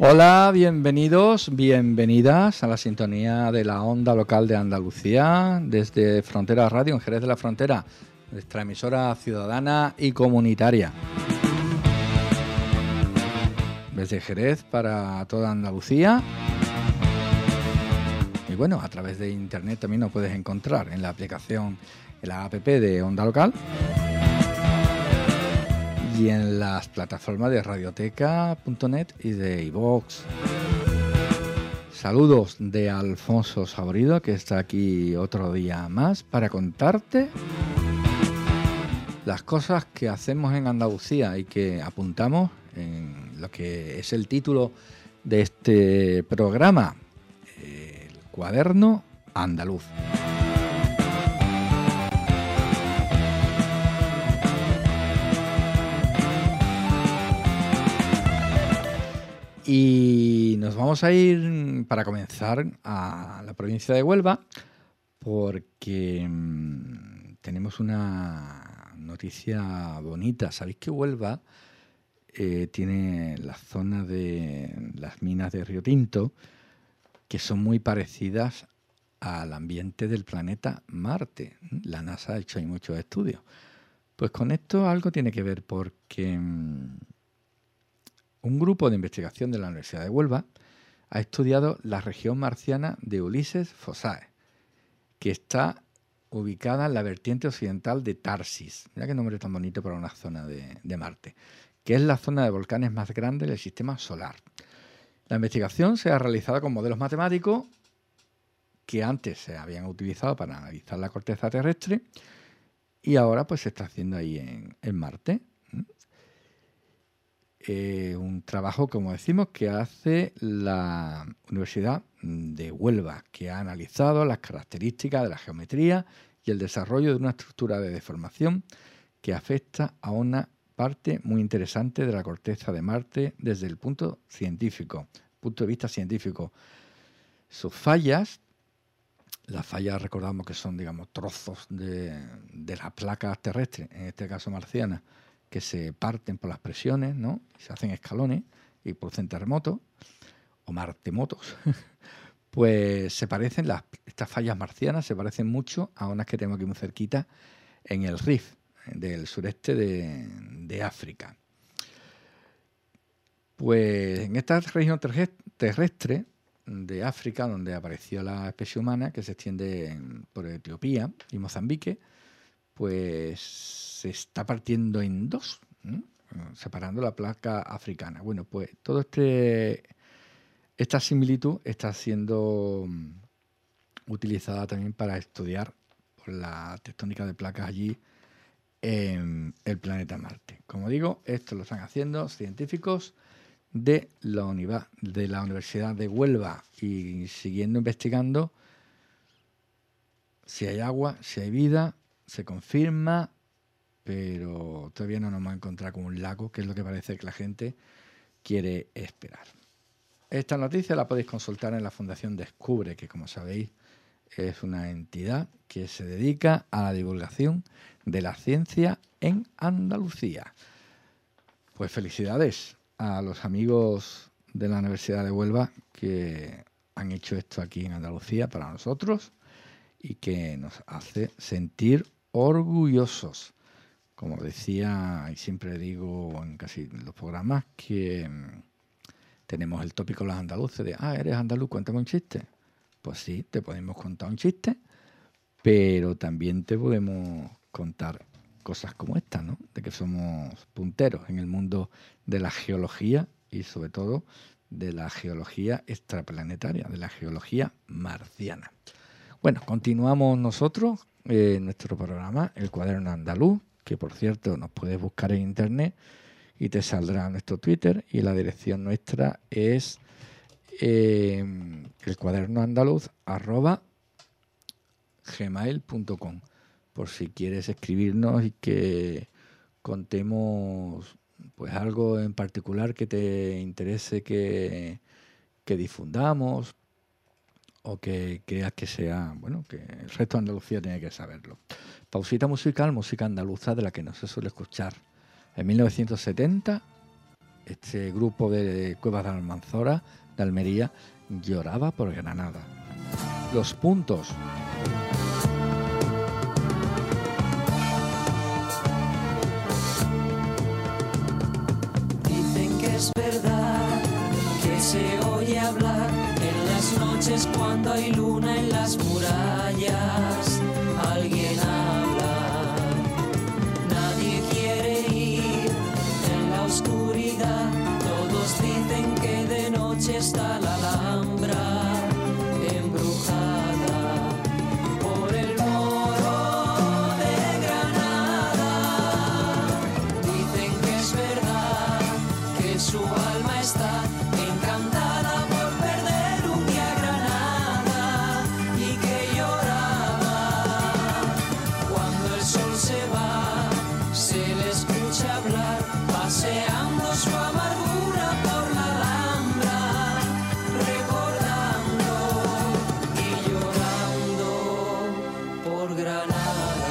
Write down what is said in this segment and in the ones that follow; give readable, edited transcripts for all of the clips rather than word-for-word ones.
Hola, bienvenidos, bienvenidas a la sintonía de la onda local de Andalucía desde Frontera Radio en Jerez de la Frontera, nuestra emisora ciudadana y comunitaria. Desde Jerez para toda Andalucía. Y bueno, a través de internet también nos puedes encontrar en la aplicación, en la app de Onda Local y en las plataformas de radioteca.net y de iVoox. Saludos de Alfonso Saborido, que está aquí otro día más para contarte las cosas que hacemos en Andalucía y que apuntamos en lo que es el título de este programa, el Cuaderno Andaluz. Y nos vamos a ir, para comenzar, a la provincia de Huelva, porque tenemos una noticia bonita. Sabéis que Huelva tiene la zona de las minas de Río Tinto, que son muy parecidas al ambiente del planeta Marte. La NASA ha hecho ahí muchos estudios. Pues con esto algo tiene que ver, porque un grupo de investigación de la Universidad de Huelva ha estudiado la región marciana de Ulises Fossae, que está ubicada en la vertiente occidental de Tarsis. Mira qué nombre tan bonito para una zona de Marte, que es la zona de volcanes más grande del sistema solar. La investigación se ha realizado con modelos matemáticos que antes se habían utilizado para analizar la corteza terrestre y ahora pues se está haciendo ahí en Marte. Un trabajo, como decimos, que hace la Universidad de Huelva, que ha analizado las características de la geometría y el desarrollo de una estructura de deformación que afecta a una parte muy interesante de la corteza de Marte desde el punto de vista científico. Sus fallas, las fallas recordamos que son, digamos, trozos de las placas terrestres, en este caso marcianas, que se parten por las presiones, ¿no? Se hacen escalones y producen terremotos o martemotos. Pues se parecen, estas fallas marcianas se parecen mucho a unas que tenemos aquí muy cerquita en el Rif del sureste de África. Pues en esta región terrestre de África, donde apareció la especie humana, que se extiende por Etiopía y Mozambique, pues se está partiendo en dos, ¿no? Separando la placa africana. Bueno, pues todo esta similitud está siendo utilizada también para estudiar la tectónica de placas allí en el planeta Marte. Como digo, esto lo están haciendo científicos de la Universidad de Huelva y siguiendo investigando si hay agua, si hay vida. Se confirma, pero todavía no nos hemos encontrado con un lago, que es lo que parece que la gente quiere esperar. Esta noticia la podéis consultar en la Fundación Descubre, que como sabéis es una entidad que se dedica a la divulgación de la ciencia en Andalucía. Pues felicidades a los amigos de la Universidad de Huelva que han hecho esto aquí en Andalucía para nosotros y que nos hace sentir orgullosos. Como decía y siempre digo en casi los programas, que tenemos el tópico los andaluces de eres andaluz, cuéntame un chiste. Pues sí, te podemos contar un chiste, pero también te podemos contar cosas como esta, ¿no? De que somos punteros en el mundo de la geología y sobre todo de la geología extraplanetaria, de la geología marciana. Bueno, continuamos nosotros nuestro programa, el Cuaderno Andaluz, que por cierto nos puedes buscar en internet y te saldrá nuestro Twitter y la dirección nuestra es elcuadernoandaluz@gmail.com, por si quieres escribirnos y que contemos pues algo en particular que te interese que difundamos o que creas que sea, bueno, que el resto de Andalucía tiene que saberlo. Pausita musical, música andaluza de la que no se suele escuchar. En 1970 este grupo de Cuevas de Almanzora, de Almería, lloraba por Granada. Los puntos. Dicen que es verdad, que se oye hablar en las noches cuando hay luna en las murallas. Alguien habla, nadie quiere ir en la oscuridad. Todos dicen que de noche está la Alhambra embrujada por el moro de Granada. Dicen que es verdad, que su alma está encantada por perder un día Granada y que lloraba cuando el sol se va. Se le escucha hablar paseando su amargura por la Alhambra, recordando y llorando por Granada.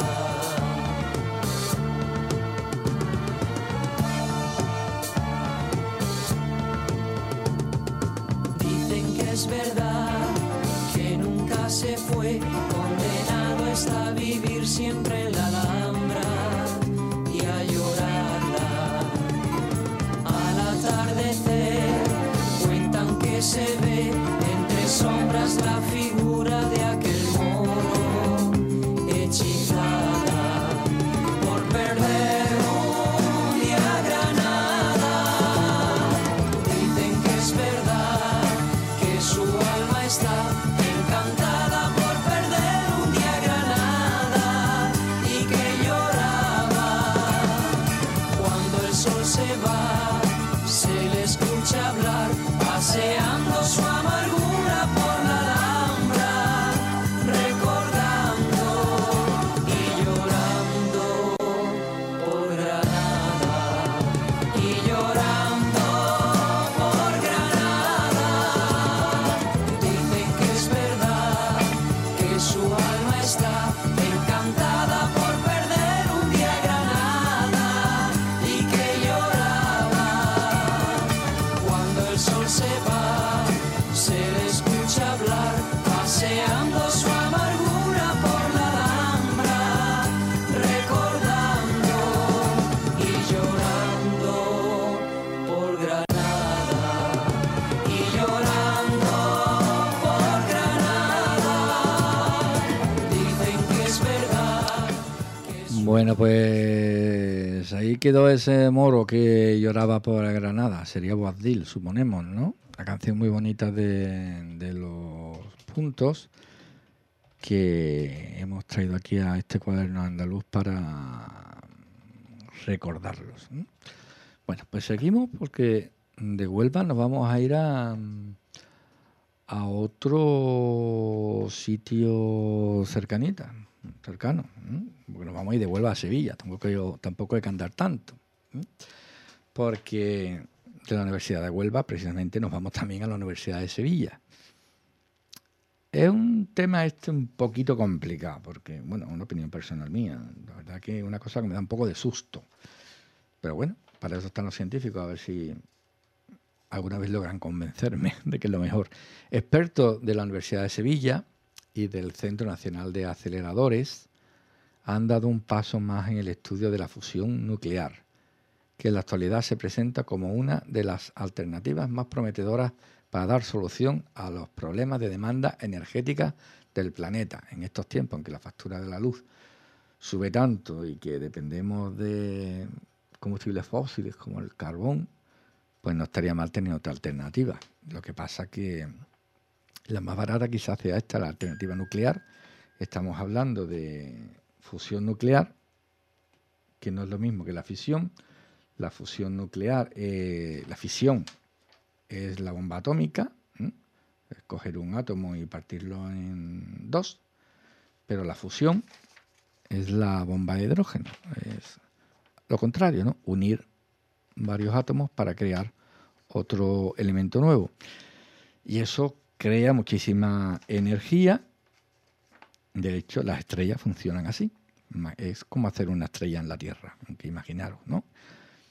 Dicen que es verdad, que nunca se fue, condenado está a vivir siempre en la Alhambra y a llorarla. Al atardecer cuentan que se ve entre sombras la figura de aquel moro, hechizada por perder un día Granada. Dicen que es verdad, que su alma está encantada por perder un día Granada y que lloraba cuando el sol se va. Se le escucha hablar paseando su amargura por la Alhambra, recordando y llorando por Granada, y llorando por Granada. Dicen que es verdad, que su alma está encantada por perder un día Granada y que lloraba cuando el sol se va. Se le escucha hablar paseando su amargura por la Alhambra, recordando y llorando por Granada, y llorando por Granada. Dicen que es verdad, que su Bueno, pues ahí quedó ese moro que lloraba por Granada. Sería Boabdil, suponemos, ¿no? La canción muy bonita de los puntos que hemos traído aquí a este cuaderno andaluz para recordarlos, ¿no? Bueno, pues seguimos porque de Huelva nos vamos a ir a otro sitio cercano, ¿no? Porque nos vamos a ir de Huelva a Sevilla, tampoco hay que andar tanto, ¿no? Porque de la Universidad de Huelva precisamente nos vamos también a la Universidad de Sevilla. Es un tema un poquito complicado, porque, bueno, una opinión personal mía, la verdad que es una cosa que me da un poco de susto. Pero bueno, para eso están los científicos, a ver si alguna vez logran convencerme de que es lo mejor. Expertos de la Universidad de Sevilla y del Centro Nacional de Aceleradores han dado un paso más en el estudio de la fusión nuclear, que en la actualidad se presenta como una de las alternativas más prometedoras para dar solución a los problemas de demanda energética del planeta. En estos tiempos en que la factura de la luz sube tanto y que dependemos de combustibles fósiles como el carbón, pues no estaría mal tener otra alternativa. Lo que pasa que la más barata quizás sea esta, la alternativa nuclear. Estamos hablando de fusión nuclear, que no es lo mismo que la fisión. La fusión nuclear, la fisión es la bomba atómica, es coger un átomo y partirlo en dos, pero la fusión es la bomba de hidrógeno, es lo contrario, ¿no? Unir varios átomos para crear otro elemento nuevo. Y eso crea muchísima energía. De hecho, las estrellas funcionan así. Es como hacer una estrella en la Tierra, aunque imaginaros, ¿no?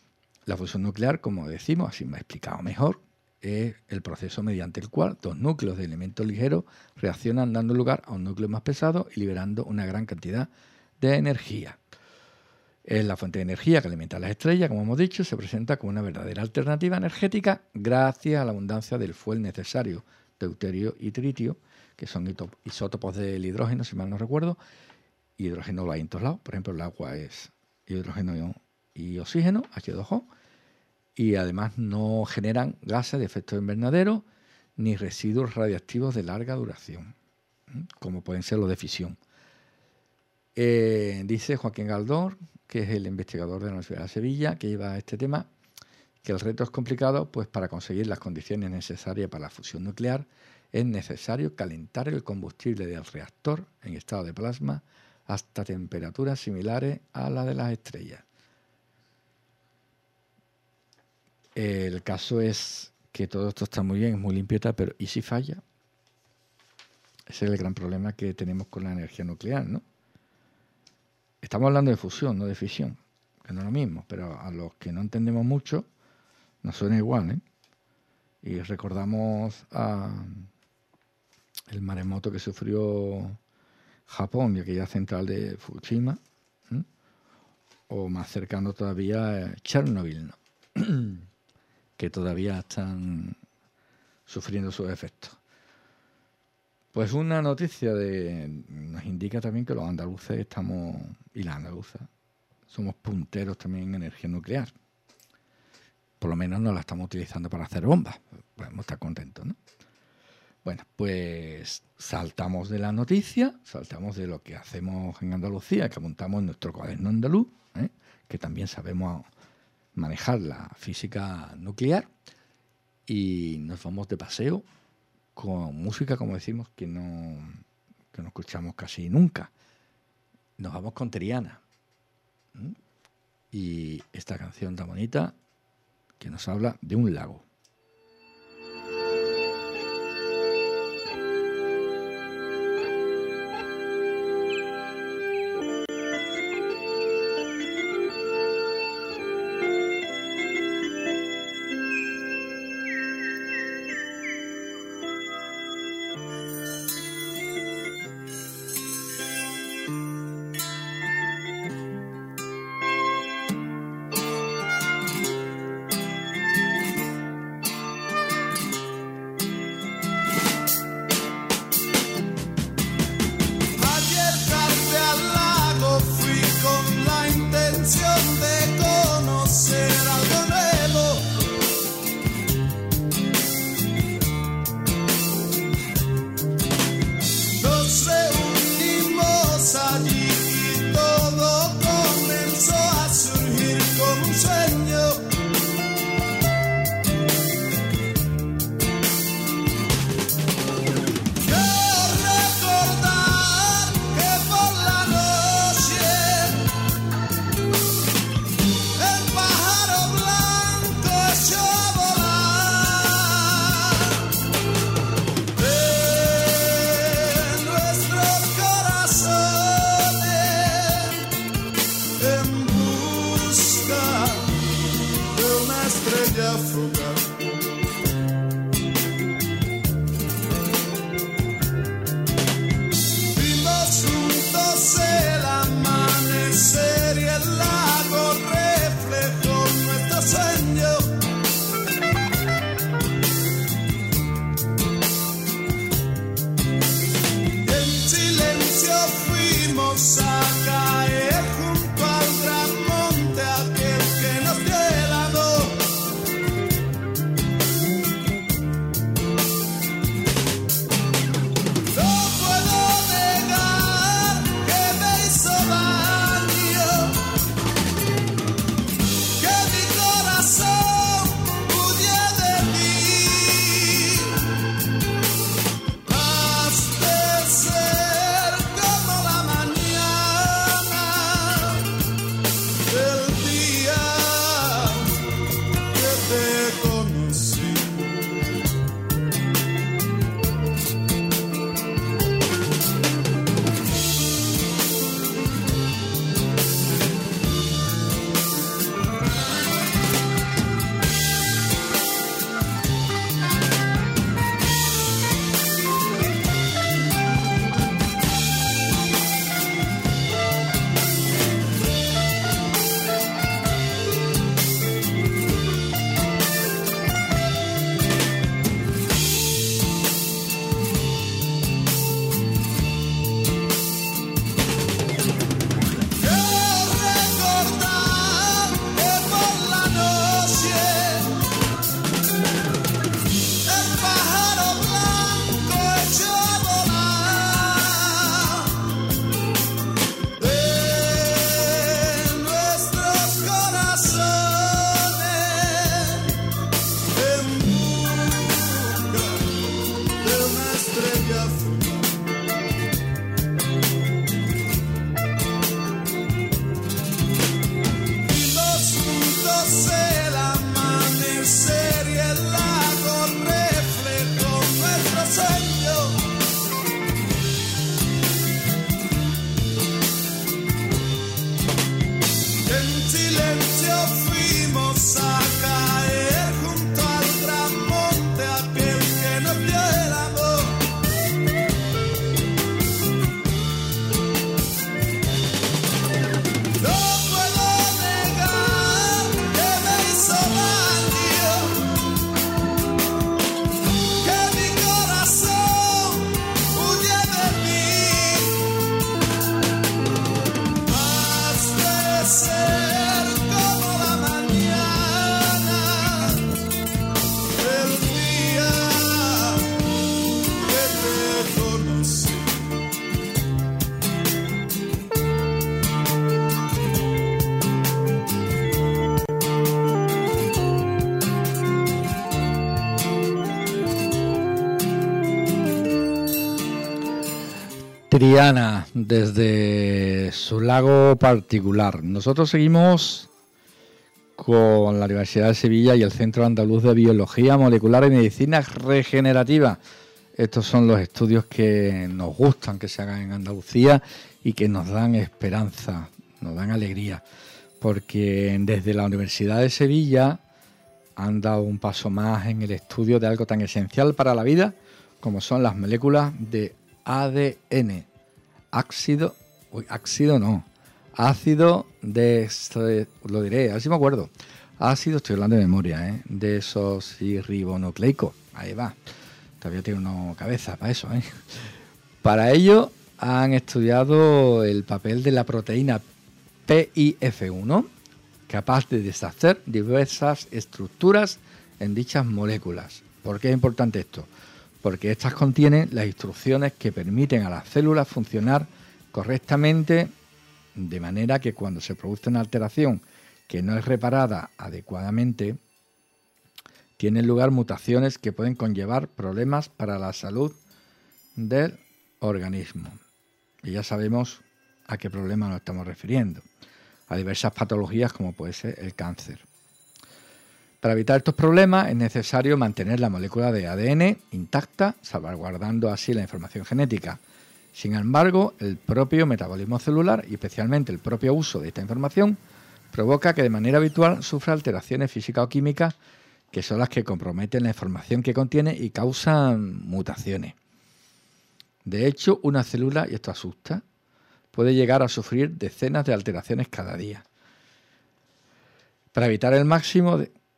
La fusión nuclear, como decimos, así me he explicado mejor, es el proceso mediante el cual dos núcleos de elementos ligeros reaccionan dando lugar a un núcleo más pesado y liberando una gran cantidad de energía. Es la fuente de energía que alimenta a las estrellas, como hemos dicho, se presenta como una verdadera alternativa energética gracias a la abundancia del fuel necesario, deuterio y tritio, que son isótopos del hidrógeno, si mal no recuerdo. Hidrógeno lo hay en todos lados, por ejemplo el agua es hidrógeno y oxígeno, H2O, y además no generan gases de efecto invernadero ni residuos radiactivos de larga duración, como pueden ser los de fisión. Dice Joaquín Galdós, que es el investigador de la Universidad de Sevilla, que lleva este tema, que el reto es complicado, pues para conseguir las condiciones necesarias para la fusión nuclear es necesario calentar el combustible del reactor en estado de plasma hasta temperaturas similares a las de las estrellas. El caso es que todo esto está muy bien, es muy limpio, pero ¿y si falla? Ese es el gran problema que tenemos con la energía nuclear, ¿no? Estamos hablando de fusión, no de fisión, que no es lo mismo, pero a los que no entendemos mucho nos suena igual, ¿eh? Y recordamos el maremoto que sufrió Japón y aquella central de Fukushima, ¿eh? O más cercano todavía Chernobyl, ¿no? Que todavía están sufriendo sus efectos. Pues una noticia nos indica también que los andaluces estamos, y las andaluzas, somos punteros también en energía nuclear. Por lo menos no la estamos utilizando para hacer bombas. Podemos estar contentos, ¿no? Bueno, pues saltamos de la noticia, saltamos de lo que hacemos en Andalucía, que apuntamos en nuestro cuaderno andaluz, que también sabemos manejar la física nuclear, y nos vamos de paseo con música, como decimos, que no escuchamos casi nunca. Nos vamos con Triana. Y esta canción tan bonita que nos habla de un lago. Triana, desde su lago particular. Nosotros seguimos con la Universidad de Sevilla y el Centro Andaluz de Biología Molecular y Medicina Regenerativa. Estos son los estudios que nos gustan que se hagan en Andalucía y que nos dan esperanza, nos dan alegría, porque desde la Universidad de Sevilla han dado un paso más en el estudio de algo tan esencial para la vida como son las moléculas de ADN, ácido lo diré, a ver si me acuerdo, ácido, estoy hablando de memoria, desoxirribonucleico, ahí va, todavía tiene una cabeza para eso, Para ello han estudiado el papel de la proteína PIF1, capaz de deshacer diversas estructuras en dichas moléculas. ¿Por qué es importante esto? Porque estas contienen las instrucciones que permiten a las células funcionar correctamente, de manera que cuando se produce una alteración que no es reparada adecuadamente, tienen lugar mutaciones que pueden conllevar problemas para la salud del organismo. Y ya sabemos a qué problema nos estamos refiriendo. A diversas patologías como puede ser el cáncer. Para evitar estos problemas es necesario mantener la molécula de ADN intacta, salvaguardando así la información genética. Sin embargo, el propio metabolismo celular y especialmente el propio uso de esta información provoca que de manera habitual sufra alteraciones físicas o químicas que son las que comprometen la información que contiene y causan mutaciones. De hecho, una célula, y esto asusta, puede llegar a sufrir decenas de alteraciones cada día. Para evitar al máximo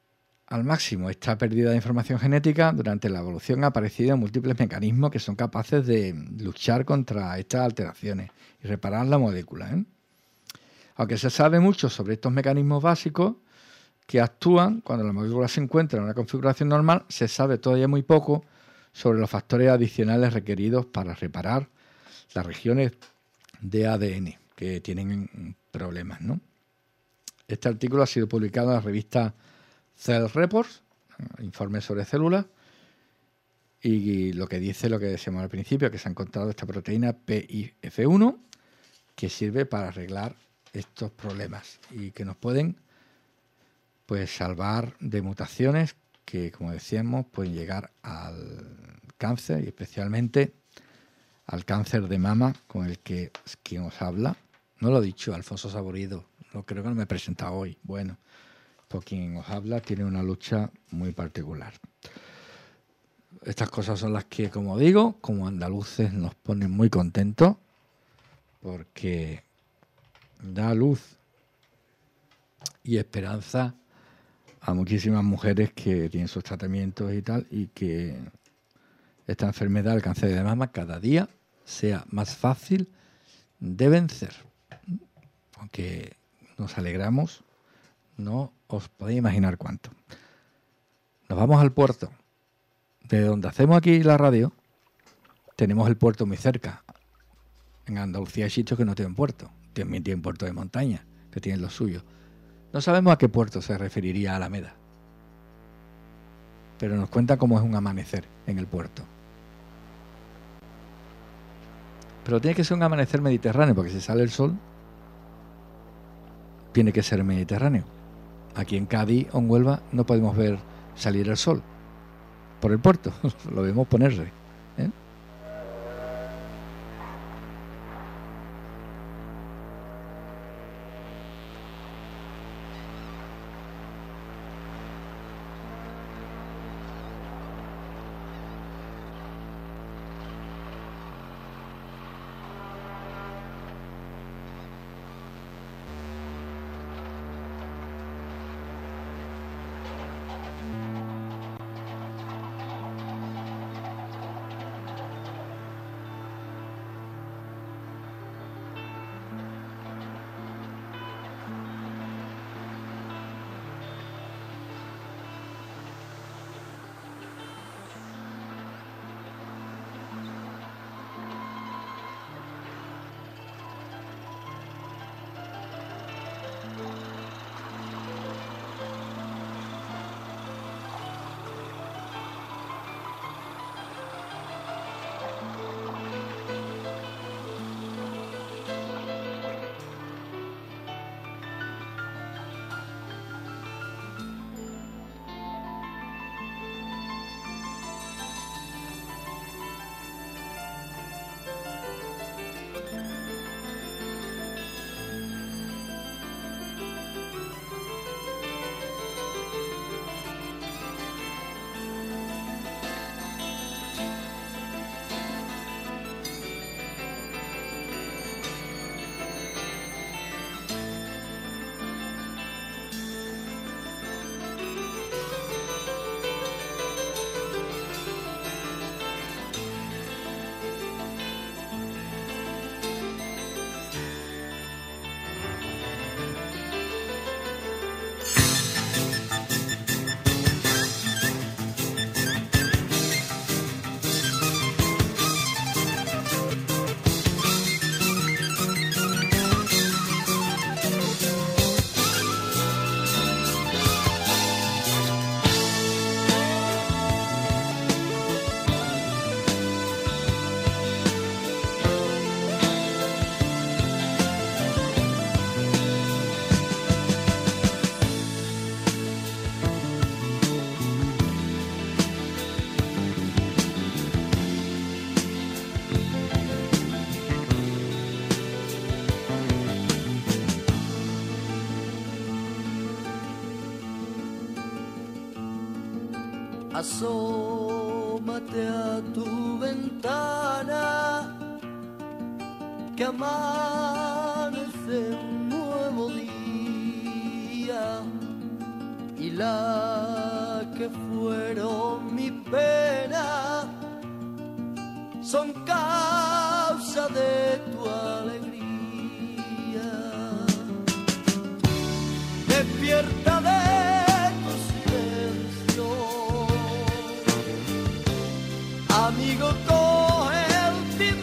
esta pérdida de información genética, durante la evolución han aparecido múltiples mecanismos que son capaces de luchar contra estas alteraciones y reparar la molécula. Aunque se sabe mucho sobre estos mecanismos básicos que actúan cuando la molécula se encuentra en una configuración normal, se sabe todavía muy poco sobre los factores adicionales requeridos para reparar las regiones de ADN que tienen problemas, ¿no? Este artículo ha sido publicado en la revista Cell Reports, informe sobre células, y lo que dice lo que decíamos al principio, que se ha encontrado esta proteína PIF1 que sirve para arreglar estos problemas y que nos pueden salvar de mutaciones que, como decíamos, pueden llegar al cáncer y especialmente al cáncer de mama, con el que quien os habla, no lo he dicho, Alfonso Saborido, creo que no me he presentado hoy. Bueno, pues quien os habla tiene una lucha muy particular. Estas cosas son las que, como digo, como andaluces nos ponen muy contentos porque da luz y esperanza a muchísimas mujeres que tienen sus tratamientos y tal, y que esta enfermedad, el cáncer de mama, cada día sea más fácil de vencer. Aunque nos alegramos, no os podéis imaginar cuánto. Nos vamos al puerto. De donde hacemos aquí la radio, tenemos el puerto muy cerca. En Andalucía hay sitios que no tienen puerto. También tienen puerto de montaña, que tienen lo suyo. No sabemos a qué puerto se referiría Alameda, pero nos cuenta cómo es un amanecer en el puerto. Pero tiene que ser un amanecer mediterráneo, porque si sale el sol, tiene que ser mediterráneo. Aquí en Cádiz o en Huelva no podemos ver salir el sol por el puerto, lo vemos ponerse. Asómate a tu ventana, que amanece un nuevo día, y la que fueron mi pena son causa de tu alegría. Despierta de tu silencio, amigo, coge el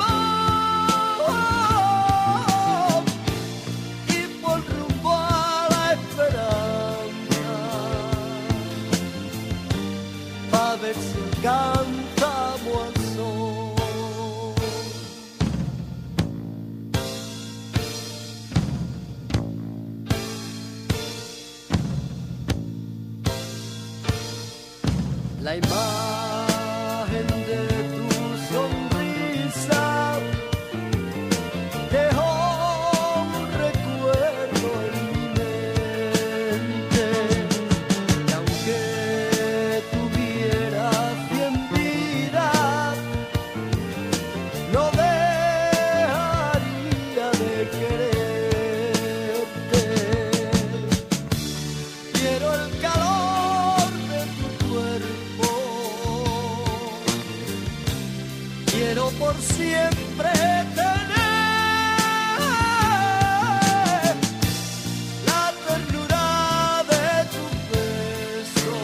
timón y por rumbo a la esperanza, pa' ver si cantamos al sol. La imagen de tu sonrisa dejó un recuerdo en mi mente, y aunque tuviera 100 vidas, no dejaría de quererte. Quiero el calor de tu cuerpo, quiero por siempre tener la ternura de tu beso,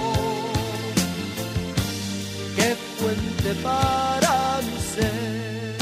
que fuente para mi ser.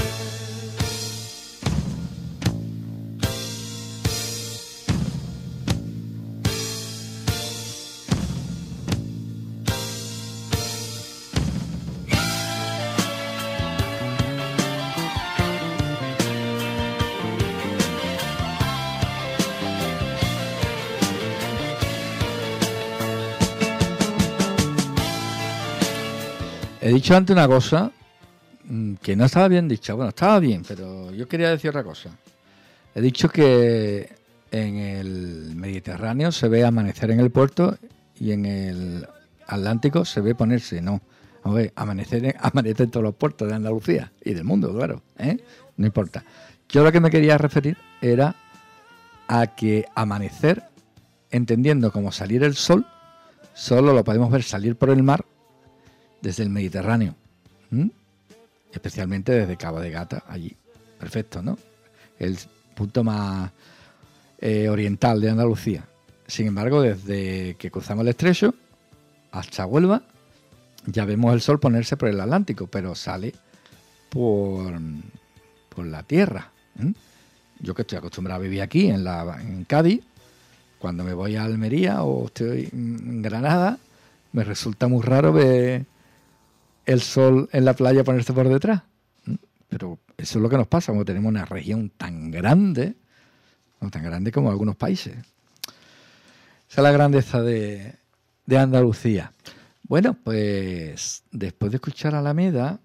He dicho antes una cosa que no estaba bien dicha. Bueno, estaba bien, pero yo quería decir otra cosa. He dicho que en el Mediterráneo se ve amanecer en el puerto y en el Atlántico se ve ponerse. No, a ver, amanece en todos los puertos de Andalucía y del mundo, claro, ¿eh? No importa. Yo lo que me quería referir era a que amanecer, entendiendo como salir el sol, solo lo podemos ver salir por el mar desde el Mediterráneo, especialmente desde Cabo de Gata, allí. Perfecto, ¿no? El punto más oriental de Andalucía. Sin embargo, desde que cruzamos el estrecho hasta Huelva, ya vemos el sol ponerse por el Atlántico, pero sale por la tierra. Yo que estoy acostumbrado a vivir aquí, en Cádiz, cuando me voy a Almería o estoy en Granada, me resulta muy raro ver el sol en la playa ponerse por detrás. Pero eso es lo que nos pasa, como tenemos una región tan grande como algunos países. Esa es la grandeza de Andalucía. Bueno, pues después de escuchar a Alameda,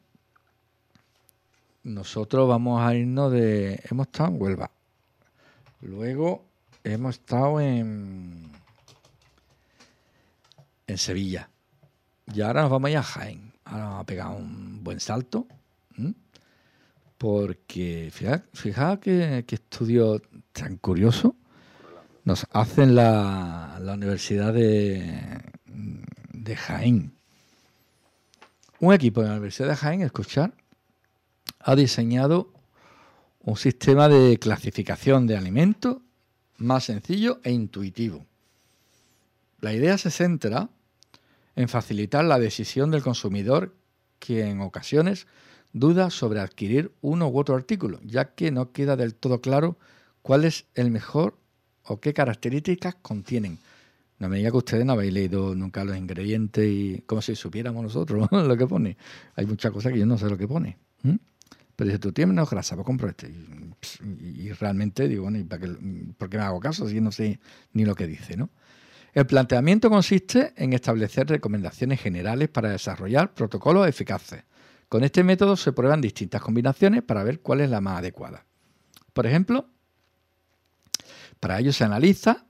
nosotros vamos a irnos hemos estado en Huelva, luego hemos estado en Sevilla, y ahora nos vamos a ir a Jaén. Ahora vamos a pegar un buen salto, porque fija que estudio tan curioso nos hacen la Universidad de Jaén. Un equipo de la Universidad de Jaén, escuchar, ha diseñado un sistema de clasificación de alimentos más sencillo e intuitivo. La idea se centra en facilitar la decisión del consumidor, que en ocasiones duda sobre adquirir uno u otro artículo, ya que no queda del todo claro cuál es el mejor o qué características contienen. No me diga que ustedes no habéis leído nunca los ingredientes y como si supiéramos nosotros lo que pone. Hay muchas cosas que yo no sé lo que pone. Pero si tú tienes menos grasa, pues compro este. Y realmente digo, bueno, ¿y por qué me hago caso si no sé ni lo que dice, ¿no? El planteamiento consiste en establecer recomendaciones generales para desarrollar protocolos eficaces. Con este método se prueban distintas combinaciones para ver cuál es la más adecuada. Por ejemplo, para ello se analiza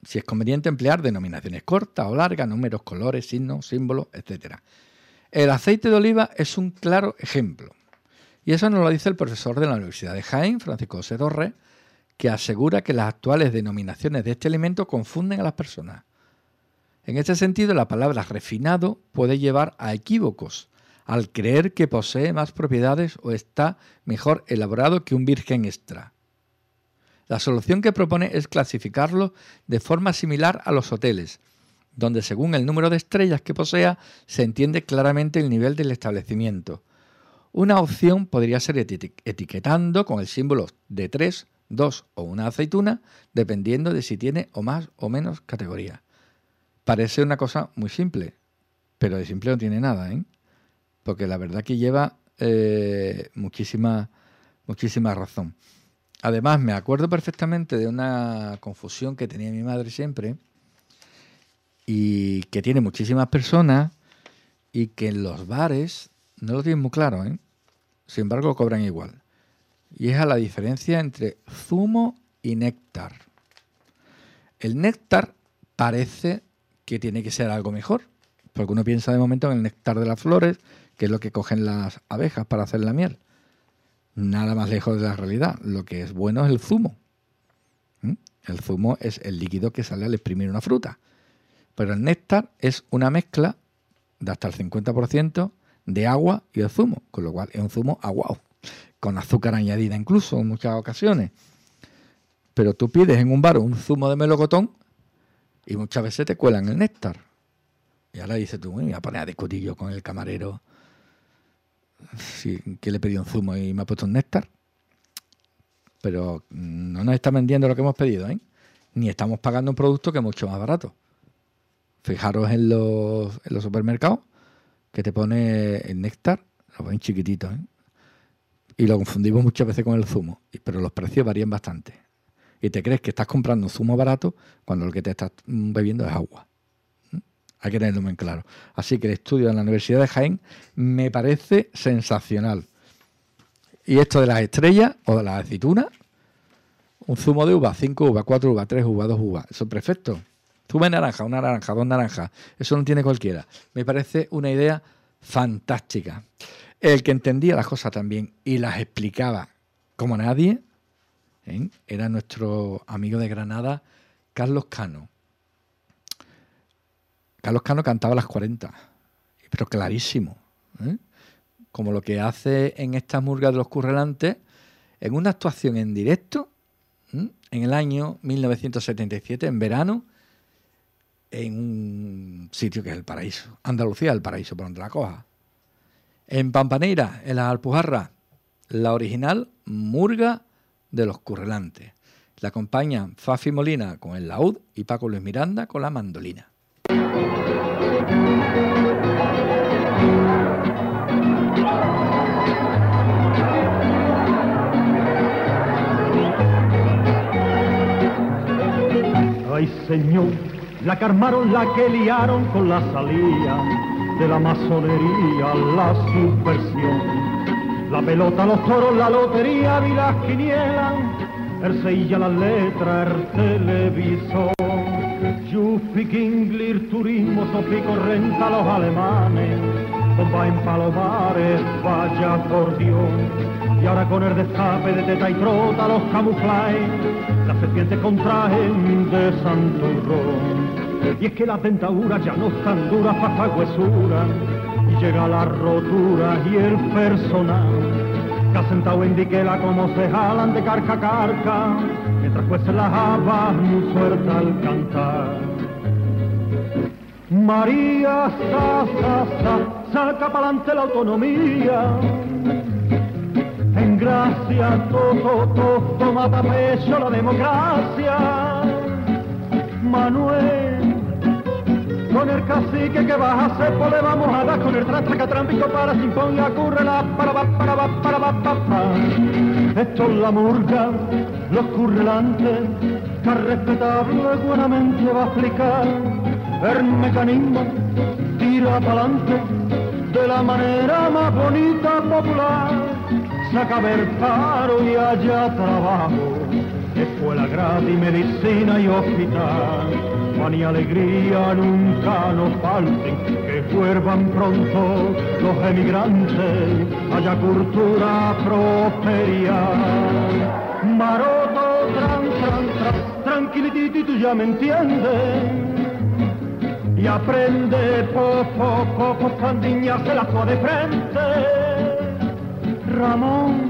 si es conveniente emplear denominaciones cortas o largas, números, colores, signos, símbolos, etc. El aceite de oliva es un claro ejemplo. Y eso nos lo dice el profesor de la Universidad de Jaén, Francisco José Torres, que asegura que las actuales denominaciones de este alimento confunden a las personas. En este sentido, la palabra refinado puede llevar a equívocos, al creer que posee más propiedades o está mejor elaborado que un virgen extra. La solución que propone es clasificarlo de forma similar a los hoteles, donde según el número de estrellas que posea se entiende claramente el nivel del establecimiento. Una opción podría ser etiquetando con el símbolo de 3, 2 o una aceituna, dependiendo de si tiene o más o menos categoría. Parece una cosa muy simple, pero de simple no tiene nada, ¿eh? Porque la verdad que lleva muchísima razón. Además, me acuerdo perfectamente de una confusión que tenía mi madre siempre y que tiene muchísimas personas y que en los bares no lo tienen muy claro, ¿eh? Sin embargo, lo cobran igual. Y es a la diferencia entre zumo y néctar. El néctar parece que tiene que ser algo mejor, porque uno piensa de momento en el néctar de las flores, que es lo que cogen las abejas para hacer la miel. Nada más lejos de la realidad. Lo que es bueno es el zumo. El zumo es el líquido que sale al exprimir una fruta. Pero el néctar es una mezcla de hasta el 50% de agua y el zumo, con lo cual es un zumo aguado, con azúcar añadida incluso en muchas ocasiones. Pero tú pides en un bar un zumo de melocotón y muchas veces te cuelan el néctar. Y ahora dices tú, me voy a poner a discutir yo con el camarero que le pedí un zumo y me ha puesto un néctar. Pero no nos está vendiendo lo que hemos pedido, ¿eh? Ni estamos pagando un producto que es mucho más barato. Fijaros en los supermercados que te pone el néctar, lo ponen chiquitito, ¿eh? Y lo confundimos muchas veces con el zumo, pero los precios varían bastante. Y te crees que estás comprando un zumo barato cuando lo que te estás bebiendo es agua. Hay que tenerlo muy claro. Así que el estudio en la Universidad de Jaén me parece sensacional. Y esto de las estrellas o de las aceitunas, un zumo de uva, 5 uvas, 4 uvas, 3 uvas, 2 uvas, eso es perfecto. Zumo de naranja, una naranja, 2 naranjas, eso no tiene cualquiera. Me parece una idea fantástica. El que entendía las cosas también y las explicaba como nadie, ¿eh?, era nuestro amigo de Granada, Carlos Cano. Carlos Cano cantaba las 40, pero clarísimo, ¿eh? Como lo que hace en estas murgas de los Currelantes, en una actuación en directo, ¿eh?, en el año 1977, en verano, en un sitio que es el Paraíso, Andalucía, el Paraíso, por donde la coja. En Pampaneira, en las Alpujarras, la original murga de los Currelantes. La acompañan Fafi Molina con el laúd y Paco Luis Miranda con la mandolina. Ay, señor, la que armaron, la que liaron con la salida de la masonería, la subversión. La pelota, los toros, la lotería, vi las quinielas, el seilla, las letras, el televisor. You speak English, turismo, sofico, renta, los alemanes, bomba en Palomares, vaya por Dios. Y ahora con el destape de teta y trota, los camuflajes, las serpientes con traje de santurrón. Y es que las dentaduras ya no están duras, pasta huesura, y llega la rotura y el personal que ha sentado en diquela como se jalan de carca a carca, mientras cuecen las habas muy suerte al cantar. María, saca pa'lante la autonomía, en gracia, todo, mata pecho la democracia. Manuel, con el cacique que vas a hacer, pues le vamos a dar con el trastracatrámpico para simpón y acurre la para. Esto es la murga, los currelantes, que respetable buenamente va a explicar el mecanismo, tira pa'lante de la manera más bonita, popular. Saca ver paro y haya trabajo, escuela gratis, medicina y hospital. Pan y alegría nunca nos falten, que vuelvan pronto los emigrantes, haya cultura, prosperidad. Maroto, tranquilitito, y tú ya me entiendes. Y aprende poco, pandiñarse la tua de frente. Ramón,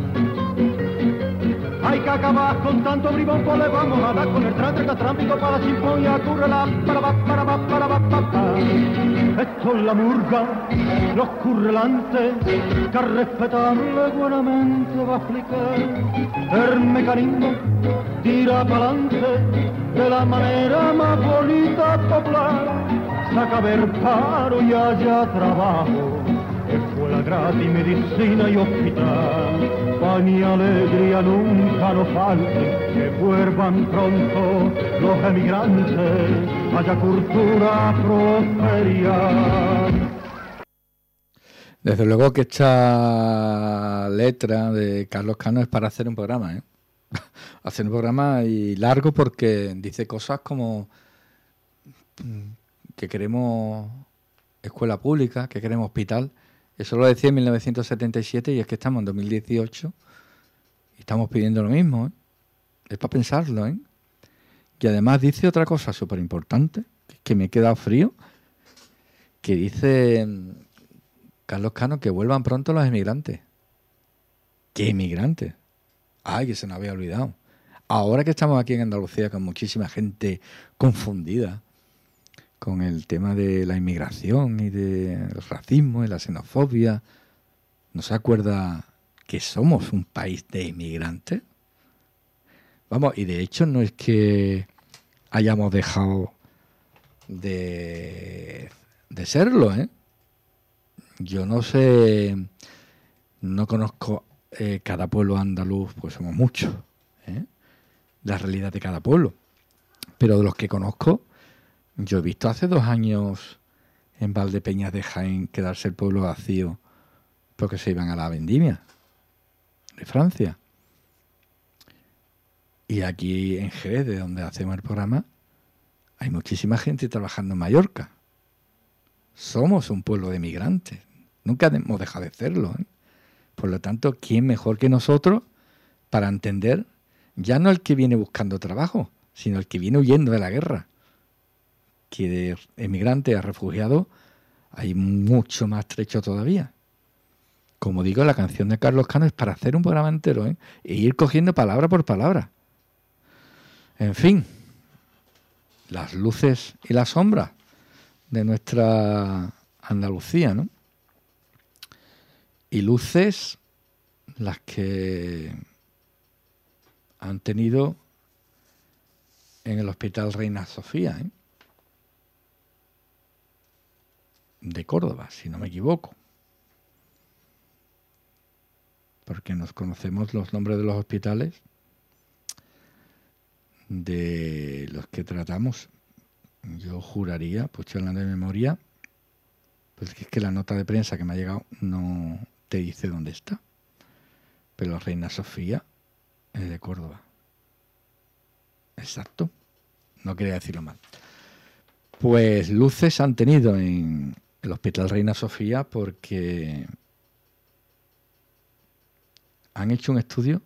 hay que acabar con tanto bribón, pues le vamos a dar con el tráfico para la sinfonía, currela, para. Esto es la murga, los currelantes, que a respetarle buenamente va a explicar el mecanismo, tira pa'lante, de la manera más bonita popular, saca ver paro y haya trabajo, escuela gratis, medicina y hospital, pan y alegría nunca nos falte, que vuelvan pronto los emigrantes, haya cultura, prosperidad. Desde luego que esta letra de Carlos Cano es para hacer un programa, ¿eh? Hacer un programa y largo, porque dice cosas como que queremos escuela pública, que queremos hospital. Eso lo decía en 1977 y es que estamos en 2018 y estamos pidiendo lo mismo, ¿eh? Es para pensarlo, ¿eh? Y además dice otra cosa súper importante, que me he quedado frío, que dice Carlos Cano que vuelvan pronto los emigrantes. ¿Qué emigrantes? Ay, que se nos había olvidado. Ahora que estamos aquí en Andalucía con muchísima gente confundida con el tema de la inmigración y del racismo y la xenofobia, ¿no se acuerda que somos un país de inmigrantes? Vamos, y de hecho no es que hayamos dejado de serlo, ¿eh? Yo no sé, no conozco cada pueblo andaluz, pues somos muchos, ¿eh? La realidad de cada pueblo. Pero de los que conozco, yo he visto hace 2 años en Valdepeñas de Jaén quedarse el pueblo vacío porque se iban a la vendimia de Francia. Y aquí en Jerez, de donde hacemos el programa, hay muchísima gente trabajando en Mallorca. Somos un pueblo de migrantes. Nunca hemos dejado de serlo, ¿eh? Por lo tanto, ¿quién mejor que nosotros para entender ya no el que viene buscando trabajo, sino el que viene huyendo de la guerra? Que de emigrantes a refugiados hay mucho más trecho todavía. Como digo, la canción de Carlos Cano es para hacer un programa entero, ¿eh? E ir cogiendo palabra por palabra. En fin, las luces y las sombras de nuestra Andalucía, ¿no? Y luces las que han tenido en el Hospital Reina Sofía, ¿eh? De Córdoba, si no me equivoco. Porque nos conocemos los nombres de los hospitales de los que tratamos. Yo juraría, pues estoy hablando de memoria, pues es que la nota de prensa que me ha llegado no te dice dónde está. Pero Reina Sofía es de Córdoba. Exacto. No quería decirlo mal. Pues luces han tenido en el Hospital Reina Sofía porque han hecho un estudio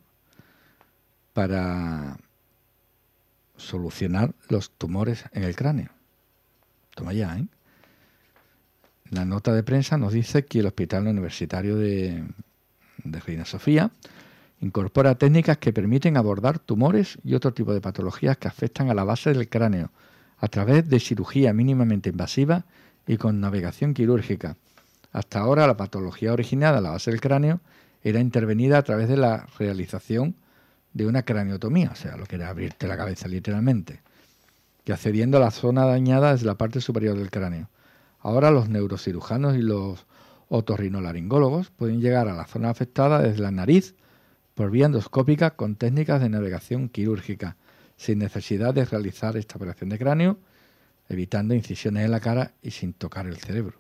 para solucionar los tumores en el cráneo. Toma ya, ¿eh? La nota de prensa nos dice que el Hospital Universitario de Reina Sofía incorpora técnicas que permiten abordar tumores y otro tipo de patologías que afectan a la base del cráneo a través de cirugía mínimamente invasiva y con navegación quirúrgica. Hasta ahora la patología originada a la base del cráneo era intervenida a través de la realización de una craniotomía, o sea, lo que era abrirte la cabeza literalmente, y accediendo a la zona dañada desde la parte superior del cráneo. Ahora los neurocirujanos y los otorrinolaringólogos pueden llegar a la zona afectada desde la nariz por vía endoscópica con técnicas de navegación quirúrgica, sin necesidad de realizar esta operación de cráneo, evitando incisiones en la cara y sin tocar el cerebro.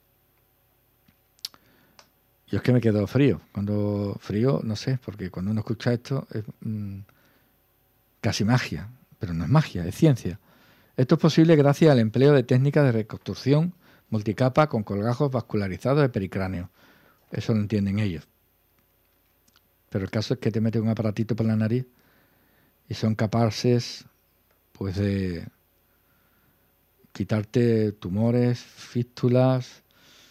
Yo es que me quedo frío. Cuando frío, no sé, porque cuando uno escucha esto casi magia, pero no es magia, es ciencia. Esto es posible gracias al empleo de técnicas de reconstrucción multicapa con colgajos vascularizados de pericráneo. Eso lo entienden ellos. Pero el caso es que te meten un aparatito por la nariz y son capaces, pues, de quitarte tumores, fístulas,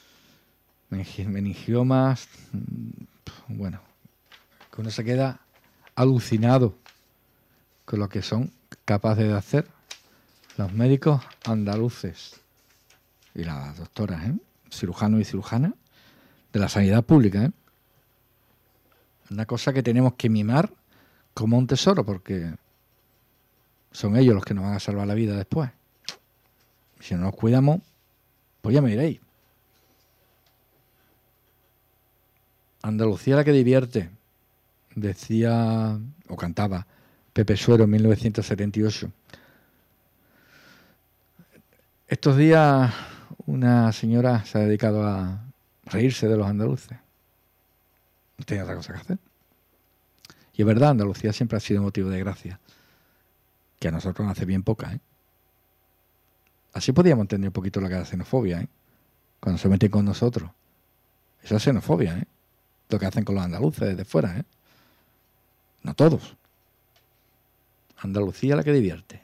meningiomas. Bueno, que uno se queda alucinado con lo que son capaces de hacer los médicos andaluces y las doctoras, cirujanos y cirujanas de la sanidad pública. Una cosa que tenemos que mimar como un tesoro, porque son ellos los que nos van a salvar la vida después. Si no nos cuidamos, pues ya me diréis. Andalucía la que divierte, decía o cantaba Pepe Suero en 1978. Estos días una señora se ha dedicado a reírse de los andaluces. No tenía otra cosa que hacer. Y es verdad, Andalucía siempre ha sido motivo de gracia, que a nosotros nos hace bien poca. Así podíamos entender un poquito lo que es la xenofobia, cuando se meten con nosotros. Eso es xenofobia, lo que hacen con los andaluces desde fuera. No todos. Andalucía la que divierte.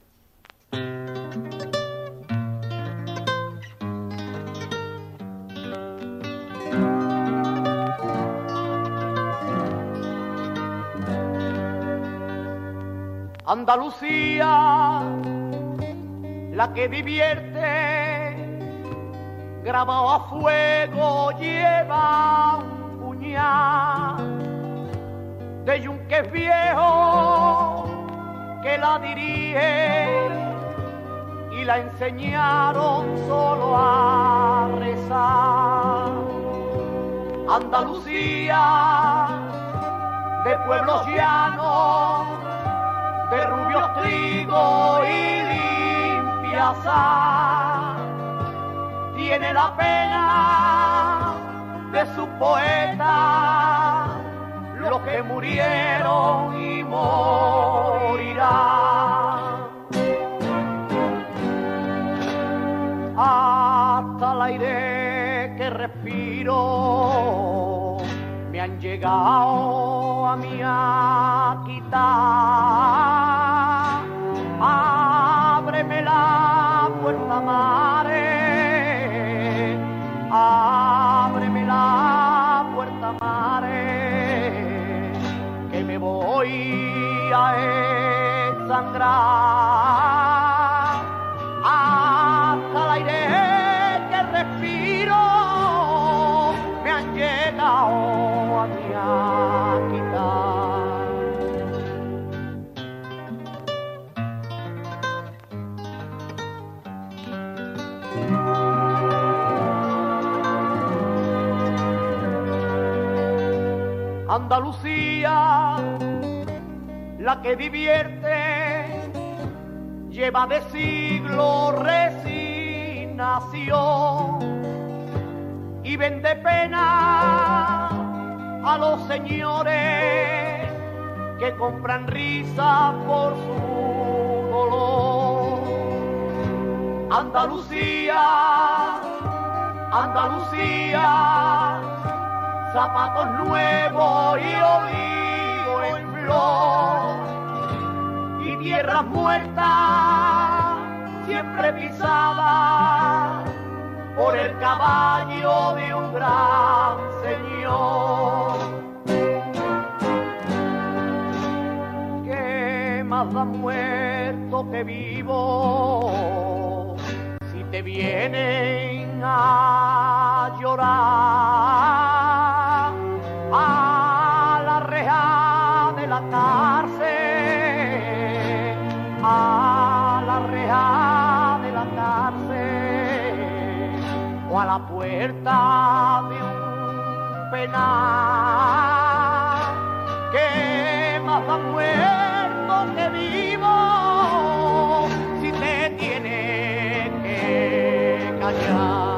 Andalucía, la que divierte, grabado a fuego lleva un puñal de yunques viejos que la dirige y la enseñaron solo a rezar. Andalucía, de pueblos llanos, de rubios trigo y limpia sal, tiene la pena de sus poetas, los que murieron y morirán. Hasta el aire que respiro me han llegado a mí a quitar. Ábreme la puerta, mare, ábreme la puerta, mare, que me voy a ensangrar. Hasta el aire que respiro me han llegado a mí a quitar. Andalucía, la que divierte, lleva de siglo resignación y vende pena a los señores que compran risa por su dolor. Andalucía, Andalucía, zapatos nuevos y olivo en flor, y tierras muertas siempre pisadas por el caballo de un gran señor. ¿Qué más da muerto que vivo si te vienen a llorar? A la reja de la cárcel, a la reja de la cárcel, o a la puerta de un penal. ¿Qué más da muerto que vivo si te tiene que callar?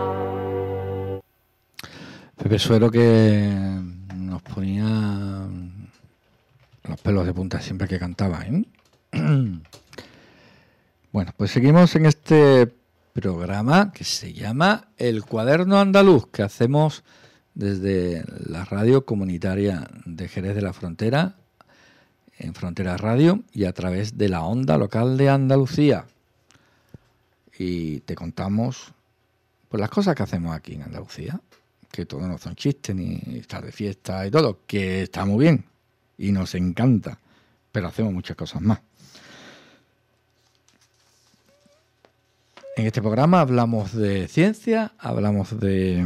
Pepe Suero, que nos ponía los pelos de punta siempre que cantaba, Bueno, pues seguimos en este programa que se llama El Cuaderno Andaluz, que hacemos desde la radio comunitaria de Jerez de la Frontera, en Frontera Radio, y a través de la onda local de Andalucía. Y te contamos pues las cosas que hacemos aquí en Andalucía, que todo no son chistes ni estar de fiesta y todo, que está muy bien y nos encanta, pero hacemos muchas cosas más. En este programa hablamos de ciencia, hablamos de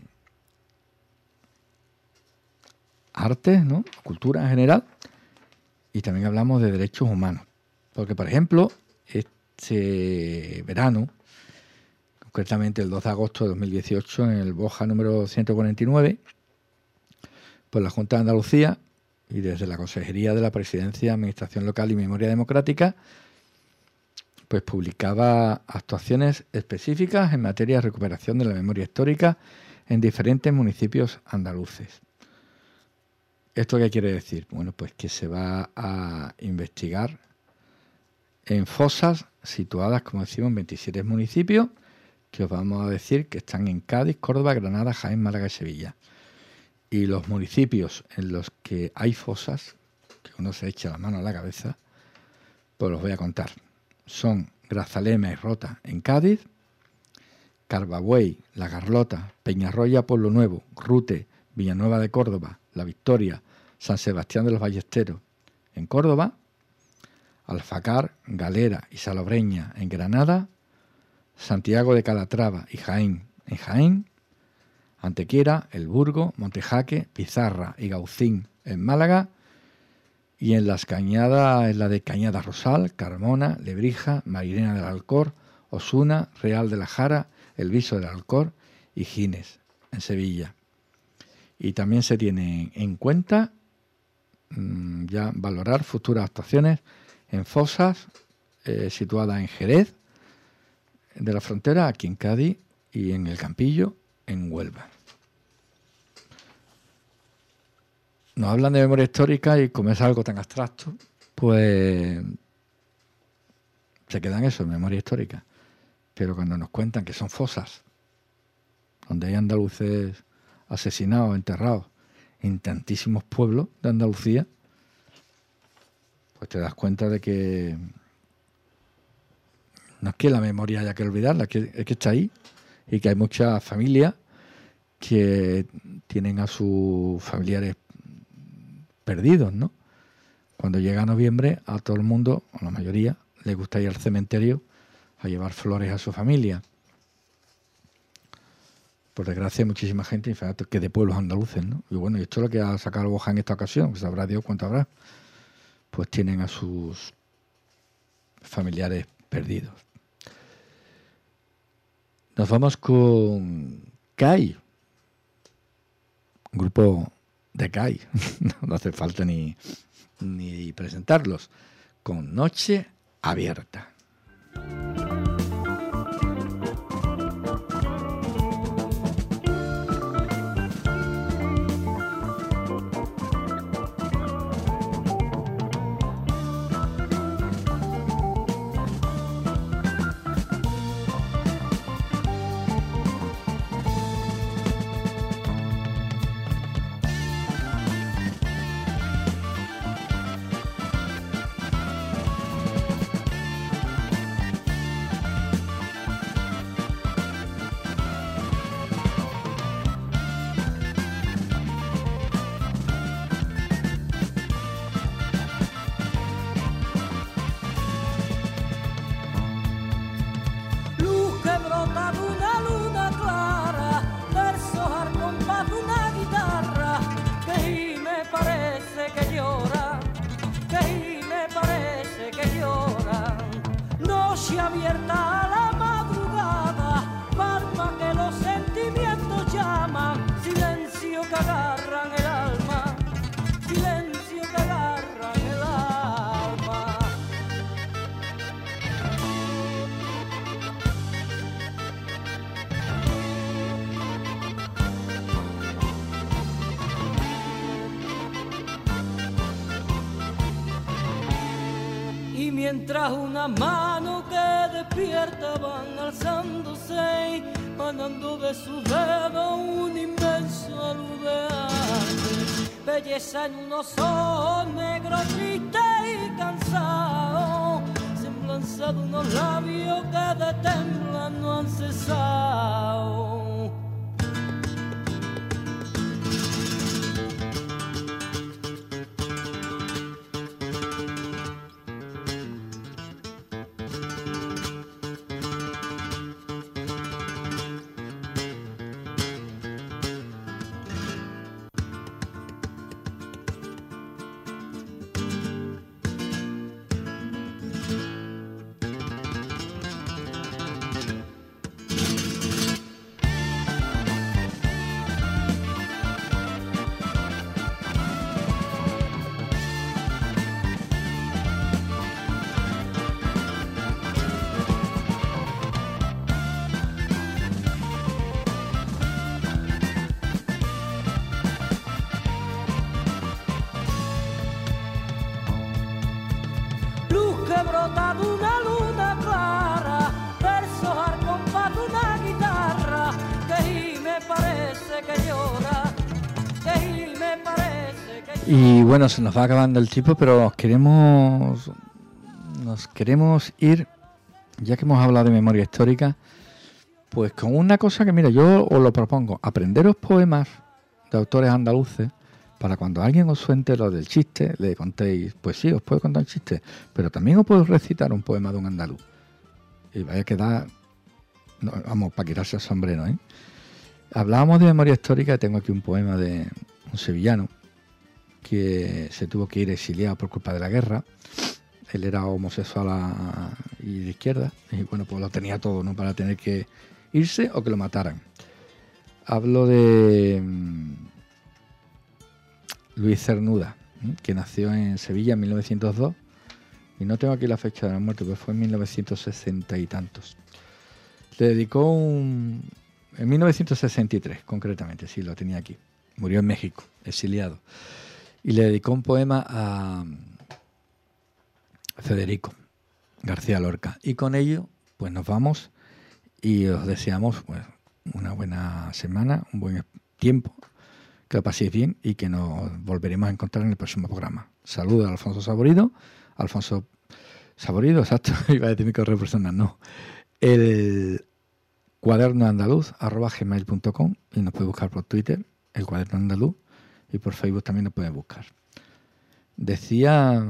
arte, ¿no? Cultura en general, y también hablamos de derechos humanos. Porque, por ejemplo, este verano, concretamente el 2 de agosto de 2018, en el BOJA número 149, pues la Junta de Andalucía y desde la Consejería de la Presidencia, Administración Local y Memoria Democrática, pues publicaba actuaciones específicas en materia de recuperación de la memoria histórica en diferentes municipios andaluces. ¿Esto qué quiere decir? Bueno, pues que se va a investigar en fosas situadas, como decimos, en 27 municipios, que os vamos a decir que están en Cádiz, Córdoba, Granada, Jaén, Málaga y Sevilla. Y los municipios en los que hay fosas, que uno se echa la mano a la cabeza, pues los voy a contar. Son Grazalema y Rota en Cádiz, Carbagüey, La Garlota, Peñarroya, Pueblo Nuevo, Rute, Villanueva de Córdoba, La Victoria, San Sebastián de los Ballesteros en Córdoba, Alfacar, Galera y Salobreña en Granada, Santiago de Calatrava y Jaén en Jaén, Antequera, El Burgo, Montejaque, Pizarra y Gaucín en Málaga, y en las Cañadas, en la de Cañada Rosal, Carmona, Lebrija, Mairena del Alcor, Osuna, Real de la Jara, El Viso del Alcor y Gines en Sevilla. Y también se tiene en cuenta ya valorar futuras actuaciones en fosas situadas en Jerez de la Frontera, aquí en Cádiz, y en el Campillo, en Huelva. Nos hablan de memoria histórica y como es algo tan abstracto, pues se quedan eso, en memoria histórica. Pero cuando nos cuentan que son fosas, donde hay andaluces asesinados, enterrados, en tantísimos pueblos de Andalucía, pues te das cuenta de que no es que la memoria haya que olvidarla, es que está ahí, y que hay muchas familias que tienen a sus familiares perdidos, ¿no? Cuando llega noviembre, a todo el mundo, a la mayoría, le gusta ir al cementerio a llevar flores a su familia. Por desgracia, hay muchísima gente, que de pueblos andaluces, ¿no? Y bueno, y esto es lo que ha sacado el BOJA en esta ocasión, que sabrá Dios cuánto habrá. Pues tienen a sus familiares perdidos. Nos vamos con CAI, un grupo de CAI, no hace falta ni presentarlos, con Noche Abierta. Abierta a la madrugada, palma que los sentimientos llaman, silencio que agarran el alma, silencio que agarran el alma. Y mientras una mano que despierta van alzándose, manando de sus dedos un inmenso aludeante, belleza en unos ojos negros, tristes y cansados, semblanza de unos labios que de temblar no han cesado. Brota de una luna clara, versos al compás de una guitarra, que me parece que llora, que me parece que llora. Y bueno, se nos va acabando el tiempo, pero nos queremos ir, ya que hemos hablado de memoria histórica, pues con una cosa que, mira, yo os lo propongo, aprenderos poemas de autores andaluces, para cuando alguien os suente lo del chiste, le contéis, pues sí, os puedo contar un chiste, pero también os puedo recitar un poema de un andaluz. Y vaya a quedar, no, vamos, para quitarse el sombrero, ¿eh? Hablábamos de memoria histórica, tengo aquí un poema de un sevillano que se tuvo que ir exiliado por culpa de la guerra. Él era homosexual y de izquierda, y bueno, pues lo tenía todo, ¿no?, para tener que irse o que lo mataran. Hablo de Luis Cernuda, que nació en Sevilla en 1902, y no tengo aquí la fecha de la muerte, pero fue en 1960 y tantos. Le dedicó en 1963, concretamente, sí, lo tenía aquí. Murió en México, exiliado. Y le dedicó un poema a Federico García Lorca. Y con ello, pues nos vamos y os deseamos, pues, una buena semana, un buen tiempo, que lo paséis bien y que nos volveremos a encontrar en el próximo programa. Saludos a Alfonso Saborido, exacto, iba a decir mi correo personal, no. El cuadernoandaluz@gmail.com, y nos puede buscar por Twitter, el Cuaderno Andaluz, y por Facebook también nos puede buscar. Decía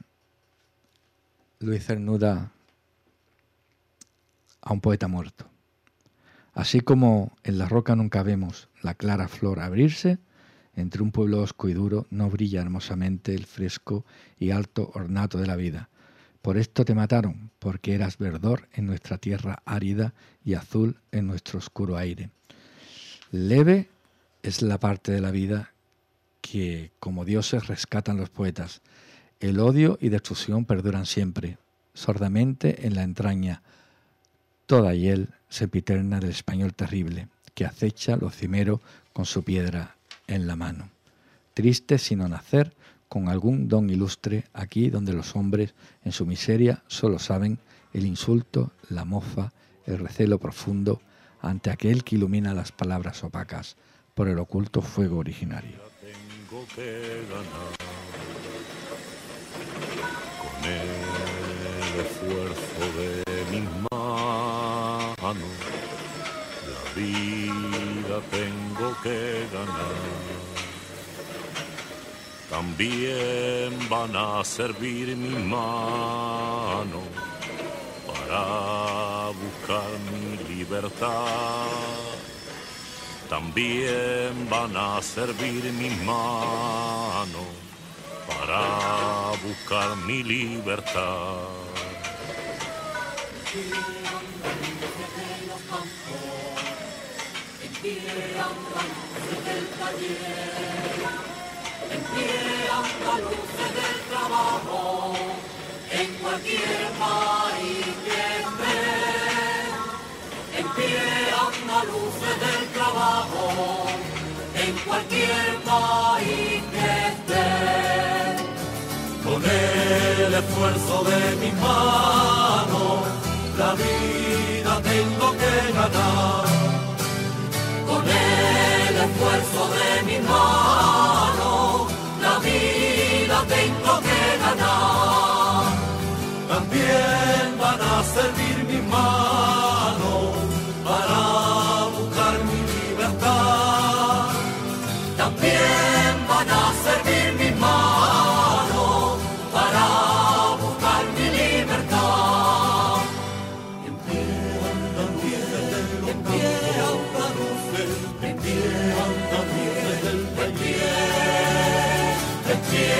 Luis Cernuda a un poeta muerto: así como en la roca nunca vemos la clara flor abrirse, entre un pueblo hosco y duro no brilla hermosamente el fresco y alto ornato de la vida. Por esto te mataron, porque eras verdor en nuestra tierra árida y azul en nuestro oscuro aire. Leve es la parte de la vida que, como dioses, rescatan los poetas. El odio y destrucción perduran siempre, sordamente en la entraña. Toda hiel sempiterna del español terrible, que acecha lo cimero con su piedra en la mano. Triste sino nacer con algún don ilustre aquí donde los hombres en su miseria solo saben el insulto, la mofa, el recelo profundo ante aquel que ilumina las palabras opacas por el oculto fuego originario. Tengo que ganar con el esfuerzo de mis manos. La vida tengo que ganar. También van a servir mis manos para buscar mi libertad. También van a servir mis manos para buscar mi libertad. En pie andaluces del trabajo, en cualquier país que estés. En pie andaluces del trabajo, en cualquier país que estés. Con el esfuerzo de mis manos, la vida tengo que ganar. Con el esfuerzo de mis manos, la vida tengo que ganar. También van a servir mis manos para buscar mi libertad. También van a servir mis manos para buscar mi libertad. Y en pie andaluces, en pie andaluces del país, en pie